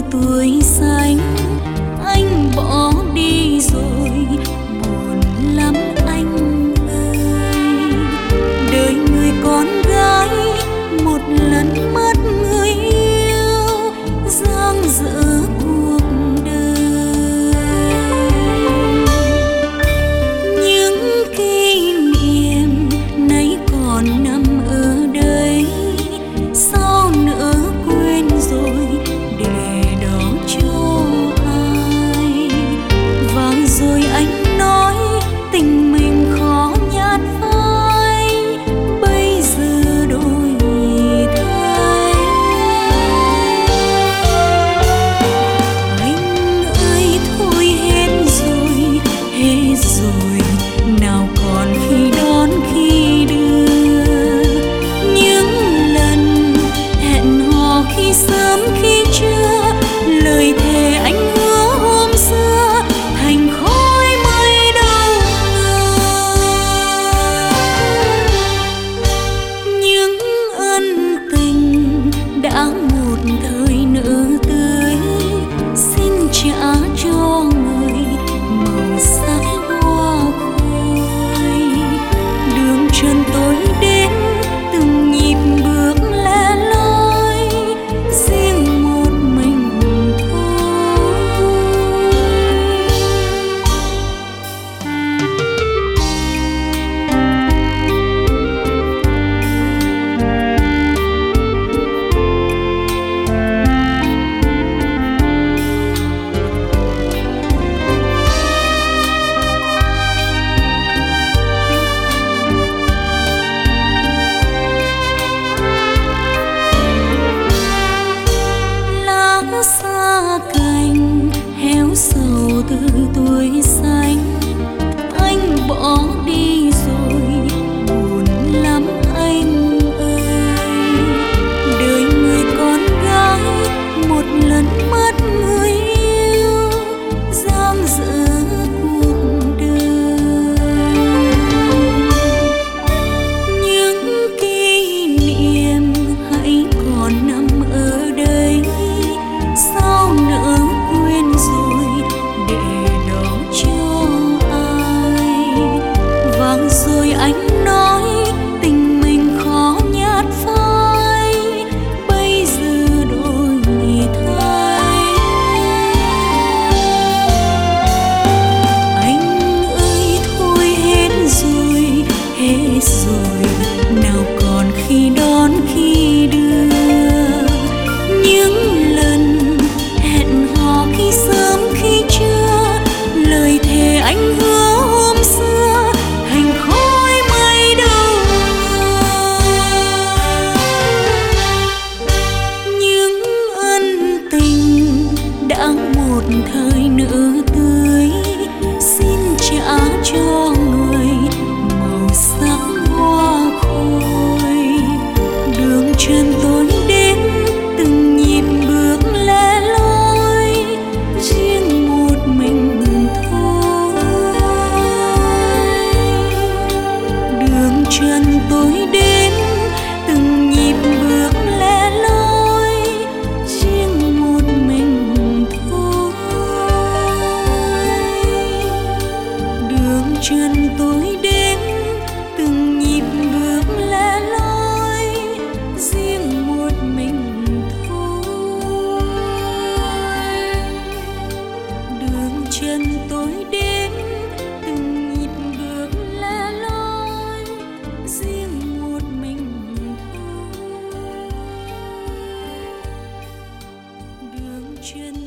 tuổi xanh. Anh bỏ đi rồi buồn lắm anh ơi. Đời người con gái một lần mất người yêu, giang dở cuộc đời. Những kỷ niệm nay còn nằm ở đây, sao nỡ quên rồi để đó cho ai. Và rồi anh nói tình mình khó nhạt phai, bây giờ đổi thay. Anh ơi thôi hết rồi, nào còn khi đón khi đưa. Những lần hẹn hò khi sớm khi trưa, lời thề anh hứa hôm xưa thành khói mây đâu ngờ. Những ân tình đã một thời nở tươi, xin trả cho người màu sắc hoa khôi. Đường trần tối đến từng nhịp bước lẻ loi, riêng một mình thôi. Lá xa cành héo sầu từ tuổi xanh, anh bỏ đi rồi buồn lắm anh ơi. Đời người con gái một lần mất người yêu, giang dở cuộc đời. Những kỷ niệm hãy còn nằm ở đây, sao nỡ quên rồi để đó cho ai. Và rồi anh nói tình mình khó nhạt phai, bây giờ đổi thay. Anh ơi thôi hết rồi, nào còn khi đón khi đưa. Những lần hẹn hò khi sớm khi trưa, lời thề anh hứa hôm xưa thành khói mây đâu ngờ. Những ân tình đã một thời nở tươi, xin trả cho người màu sắc hoa khôi. Đường trần tối đến từng nhịp bước lẻ loi, riêng một mình thôi. Đường trần tối đến từng nhịp bước lẻ loi, riêng một mình thôi. Đường trần tối đến từng nhịp bước lẻ loi, riêng một mình thôi. Đường trần tối đến từng nhịp bước lẻ loi, riêng một mình thôi. Đường trần